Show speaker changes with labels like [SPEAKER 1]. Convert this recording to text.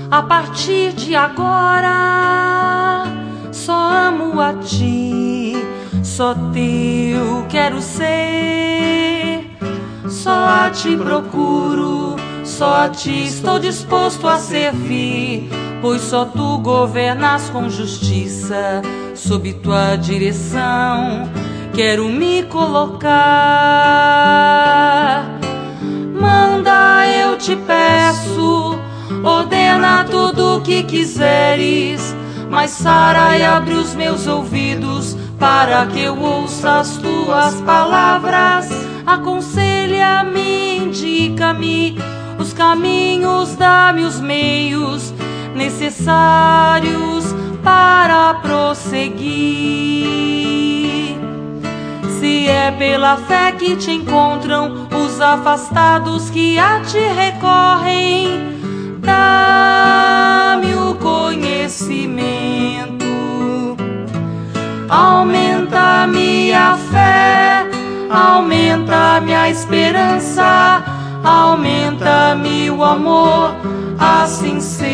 [SPEAKER 1] a partir de agora só amo a ti, só teu quero ser, só a ti procuro, só a ti estou disposto a servir, pois só tu governas com justiça, sob tua direção quero me colocar. Manda, eu te peço, ordena tudo o que quiseres, mas sara e abre os meus ouvidos para que eu ouça as tuas palavras. Aconselha-me, indica-me os caminhos, dá-me os meios necessários para prosseguir. Se é pela fé que te encontram os afastados que a ti recorrem, dá-me o conhecimento. Aumenta-me a fé, aumenta-me a esperança, aumenta-me o amor, assim seja.